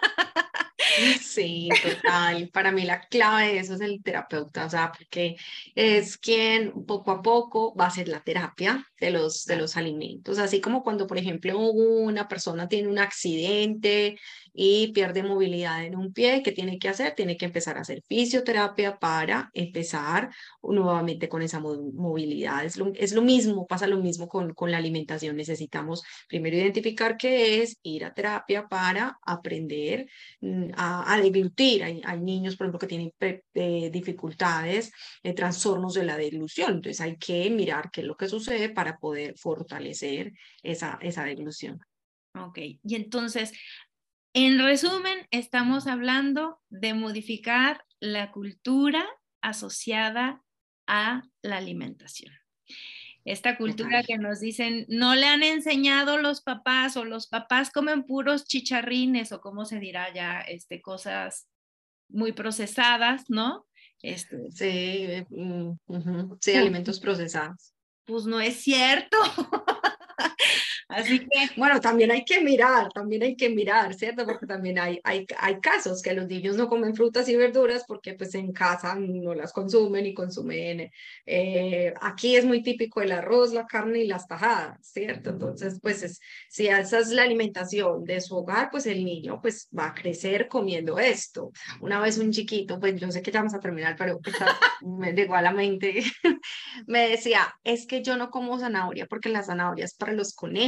Sí, total. Para mí la clave de eso es el terapeuta, o sea, porque es quien poco a poco va a hacer la terapia de los, de los alimentos. Así como cuando, por ejemplo, una persona tiene un accidente y pierde movilidad en un pie, ¿qué tiene que hacer? Tiene que empezar a hacer fisioterapia para empezar nuevamente con esa mo- movilidad. Es lo, es lo mismo, pasa lo mismo con, con la alimentación. Necesitamos primero identificar qué es, ir a terapia para aprender mm, a, a deglutir. Hay, hay niños, por ejemplo, que tienen pe- eh, dificultades, eh, trastornos de la deglución. Entonces hay que mirar qué es lo que sucede para poder fortalecer esa, esa deglución. Ok, y entonces, en resumen, estamos hablando de modificar la cultura asociada a la alimentación. Esta Total. cultura que nos dicen, no le han enseñado los papás o los papás comen puros chicharrines o como se dirá ya, este, cosas muy procesadas, ¿no? Este, Sí, eh, mm, ujú, sí, pues, alimentos procesados. pues no es cierto. Así que Bueno, también hay que mirar, también hay que mirar, ¿cierto? Porque también hay, hay, hay casos que los niños no comen frutas y verduras porque pues en casa no las consumen y consumen. Eh, aquí es muy típico el arroz, la carne y las tajadas, ¿cierto? Entonces, pues es, si esa es la alimentación de su hogar, pues el niño pues va a crecer comiendo esto. Una vez un chiquito, pues yo sé que ya vamos a terminar, pero esta me llegó a la mente, me decía, es que yo no como zanahoria porque la zanahoria es para los conejos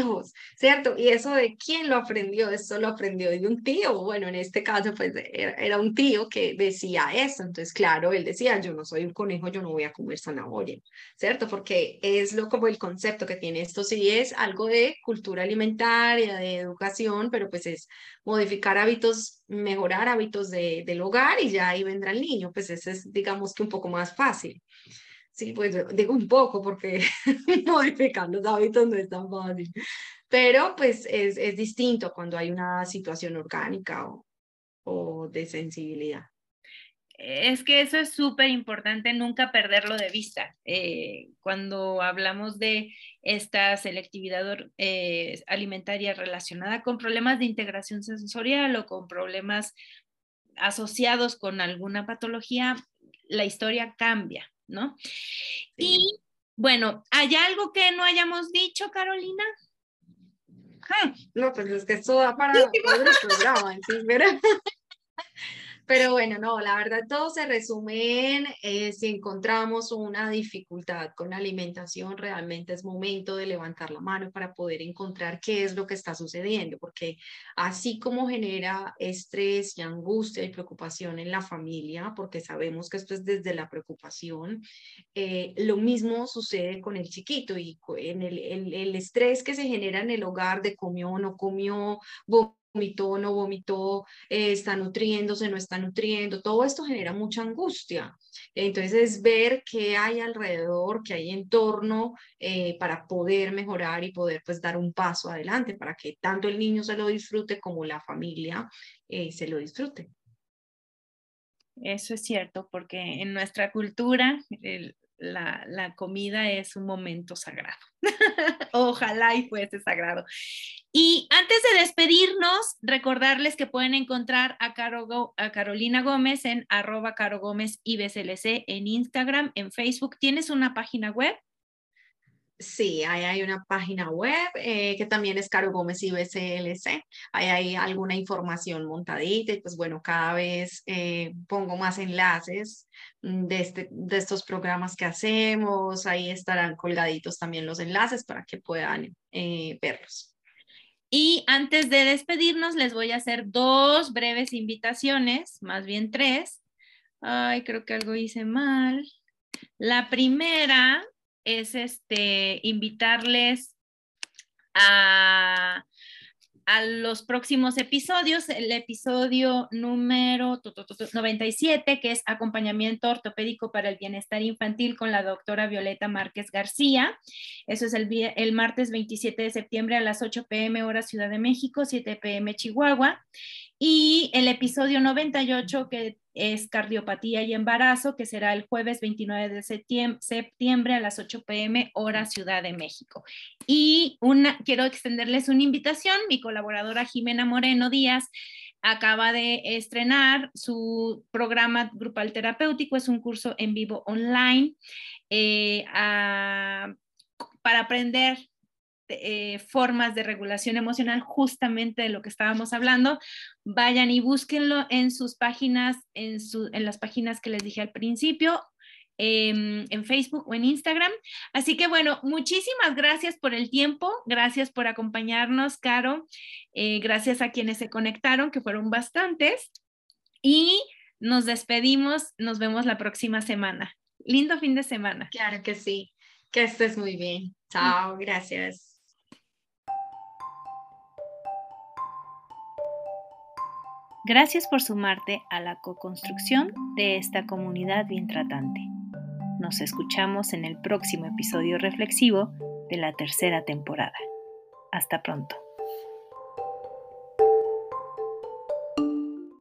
viejos, ¿cierto? Y eso de quién lo aprendió, eso lo aprendió de un tío. Bueno, en este caso, pues era, era un tío que decía eso. Entonces, claro, él decía, yo no soy un conejo, yo no voy a comer zanahoria, ¿cierto? Porque es lo como el concepto que tiene esto, sí es algo de cultura alimentaria, de educación, pero pues es modificar hábitos, mejorar hábitos de, del hogar y ya ahí vendrá el niño. Pues ese es, digamos que un poco más fácil. Sí, pues digo un poco porque modificar los hábitos no es tan fácil, pero pues es, es distinto cuando hay una situación orgánica o, o de sensibilidad. Es que eso es súper importante, nunca perderlo de vista. Eh, cuando hablamos de esta selectividad eh, alimentaria relacionada con problemas de integración sensorial o con problemas asociados con alguna patología, la historia cambia, ¿no? Sí. Y bueno, ¿hay algo que no hayamos dicho, Carolina? Ah, no, pues es que esto da para otro programa, en sí, pero Pero bueno, no, la verdad todo se resume en eh, si encontramos una dificultad con la alimentación, realmente es momento de levantar la mano para poder encontrar qué es lo que está sucediendo, porque así como genera estrés y angustia y preocupación en la familia, porque sabemos que esto es desde la preocupación, eh, lo mismo sucede con el chiquito y co- en el, el, el estrés que se genera en el hogar de comió o no comió, vomitó o no vomitó, eh, está nutriéndose, no está nutriendo, todo esto genera mucha angustia. Entonces, ver qué hay alrededor, qué hay en torno eh, para poder mejorar y poder pues dar un paso adelante para que tanto el niño se lo disfrute como la familia eh, se lo disfrute. Eso es cierto, porque en nuestra cultura el, la, la, comida es un momento sagrado. Ojalá y fuese sagrado. Y antes de despedirnos, recordarles que pueden encontrar a, Caro, a Carolina Gómez en arroba Caro Gómez I B C L C en Instagram, en Facebook. ¿Tienes una página web? Sí, ahí hay una página web eh, que también es Caro Gómez I B C L C. Ahí hay alguna información montadita y pues bueno, cada vez eh, pongo más enlaces mm, de, este, de estos programas que hacemos. Ahí estarán colgaditos también los enlaces para que puedan eh, verlos. Y antes de despedirnos, les voy a hacer dos breves invitaciones, más bien tres. Ay, creo que algo hice mal. La primera es este, invitarles a, a los próximos episodios, el episodio número noventa y siete, que es acompañamiento ortopédico para el bienestar infantil con la doctora Violeta Márquez García. Eso es el, el martes veintisiete de septiembre a las ocho p m hora Ciudad de México, siete p m Chihuahua. Y el episodio noventa y ocho, que es cardiopatía y embarazo, que será el jueves veintinueve de septiembre a las ocho p m hora Ciudad de México. Y una, quiero extenderles una invitación. Mi colaboradora Jimena Moreno Díaz acaba de estrenar su programa grupal terapéutico. Es un curso en vivo online eh, a, para aprender Eh, formas de regulación emocional, justamente de lo que estábamos hablando. Vayan y búsquenlo en sus páginas, en, su, en las páginas que les dije al principio, eh, en Facebook o en Instagram. Así que bueno, muchísimas gracias por el tiempo, gracias por acompañarnos, Caro, eh, gracias a quienes se conectaron, que fueron bastantes, y nos despedimos, nos vemos la próxima semana. Lindo fin de semana. Claro que sí, que estés muy bien. Chao, gracias. Gracias por sumarte a la co-construcción de esta comunidad bien tratante. Nos escuchamos en el próximo episodio reflexivo de la tercera temporada. Hasta pronto.